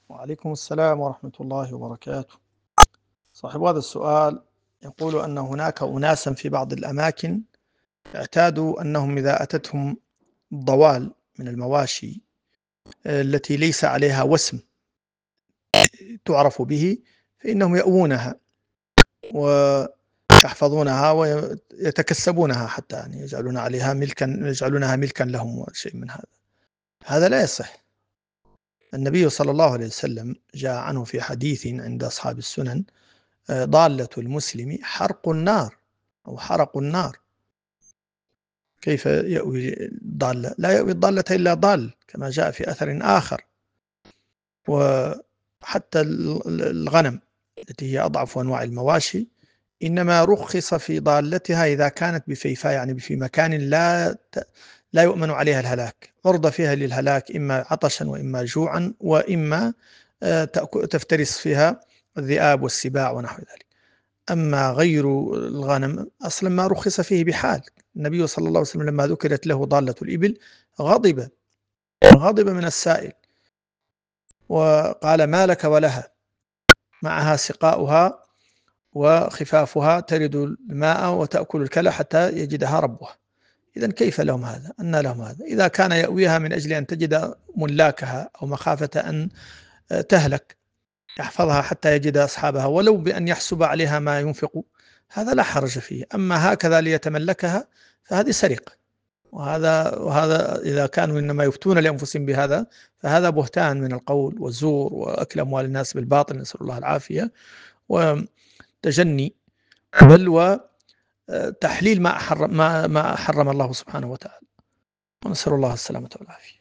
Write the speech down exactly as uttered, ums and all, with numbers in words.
وعليكم السلام ورحمة الله وبركاته. صاحب هذا السؤال يقول أن هناك أناسا في بعض الأماكن اعتادوا أنهم إذا أتتهم ضوال من المواشي التي ليس عليها وسم تعرف به فإنهم يأوونها ويحفظونها ويتكسبونها حتى يعني يجعلون عليها ملكا يجعلونها ملكا لهم وشيء من هذا. هذا لا يصح. النبي صلى الله عليه وسلم جاء عنه في حديث عند أصحاب السنن: ضالة المسلم حرق النار أو حرق النار. كيف يأوي الضالة؟ لا يأوي الضالة إلا ضال، كما جاء في أثر آخر. وحتى الغنم التي هي أضعف أنواع المواشي إنما رخص في ضالتها إذا كانت بفيفاء، يعني في مكان لا لا يؤمن عليها الهلاك، عرضة فيها للهلاك إما عطشا وإما جوعا وإما تفترس فيها الذئاب والسباع ونحو ذلك. أما غير الغنم أصلا ما رخص فيه بحال. النبي صلى الله عليه وسلم لما ذكرت له ضالة الإبل غضب غضب من السائل وقال: ما لك ولها، معها سقاؤها وخفافها ترد الماء وتأكل الكلى حتى يجدها ربها. إذن كيف لهم هذا؟ أن لهم هذا؟ إذا كان يأويها من أجل أن تجد ملاكها أو مخافة أن تهلك يحفظها حتى يجد أصحابها ولو بأن يحسب عليها ما ينفق، هذا لا حرج فيه. أما هكذا ليتملكها فهذه سرقة، وهذا وهذا إذا كانوا إنما يفتون لأنفسهم بهذا فهذا بهتان من القول والزور وأكل أموال الناس بالباطل، نسأل الله العافية، وتجني بل وتحليل ما حرم ما ما حرم الله سبحانه وتعالى، ونسأل الله السلامة والعافية.